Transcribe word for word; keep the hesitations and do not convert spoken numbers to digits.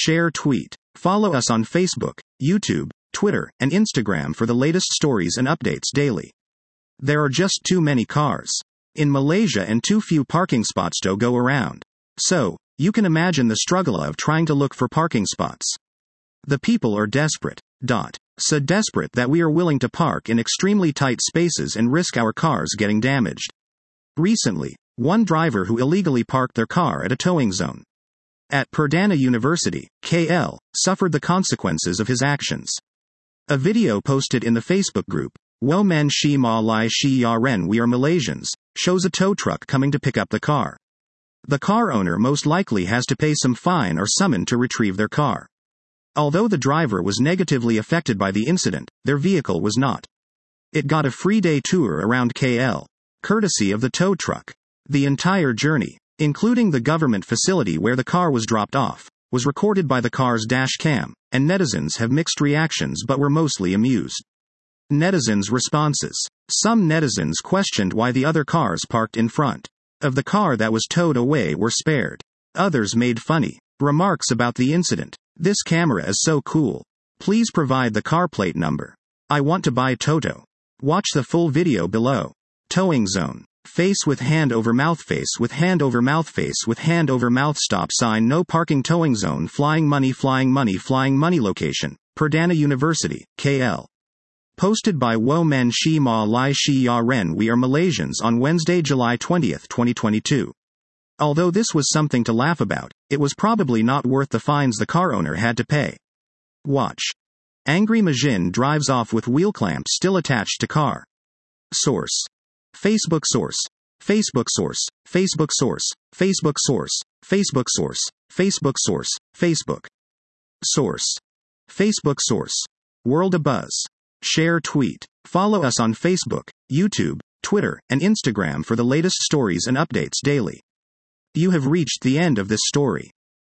share, tweet. Follow us on Facebook, YouTube, Twitter, and Instagram for the latest stories and updates daily. There are just too many cars in Malaysia and too few parking spots to go around. So, you can imagine the struggle of trying to look for parking spots. The people are desperate. Dot. So desperate that we are willing to park in extremely tight spaces and risk our cars getting damaged. Recently, one driver who illegally parked their car at a towing zone at Perdana University, K L, suffered the consequences of his actions. A video posted in the Facebook group, Wo Men Shi Ma Lai Shi Ya Ren We Are Malaysians, shows a tow truck coming to pick up the car. The car owner most likely has to pay some fine or summon to retrieve their car. Although the driver was negatively affected by the incident, their vehicle was not. It got a free day tour around K L, courtesy of the tow truck. The entire journey, including the government facility where the car was dropped off, was recorded by the car's dash cam, and netizens have mixed reactions but were mostly amused. Netizens' responses. Some netizens questioned why the other cars parked in front of the car that was towed away were spared. Others made funny remarks about the incident. This camera is so cool. Please provide the car plate number. I want to buy Toto. Watch the full video below. Towing zone. Face with hand over mouth, face with hand over mouth, face with hand over mouth, stop sign, no parking, towing zone, flying money, flying money, flying money, location, Perdana University, K L. Posted by Wo Men Shi Ma Lai Shi Ya Ren We Are Malaysians on Wednesday, July twentieth, twenty twenty-two. Although this was something to laugh about, it was probably not worth the fines the car owner had to pay. Watch. Angry Majin drives off with wheel clamps still attached to car. Source. Facebook source. Facebook source. Facebook source. Facebook source. Facebook source. Facebook source. Facebook source. Facebook source. World of Buzz. Share, tweet. Follow us on Facebook, YouTube, Twitter, and Instagram for the latest stories and updates daily. You have reached the end of this story.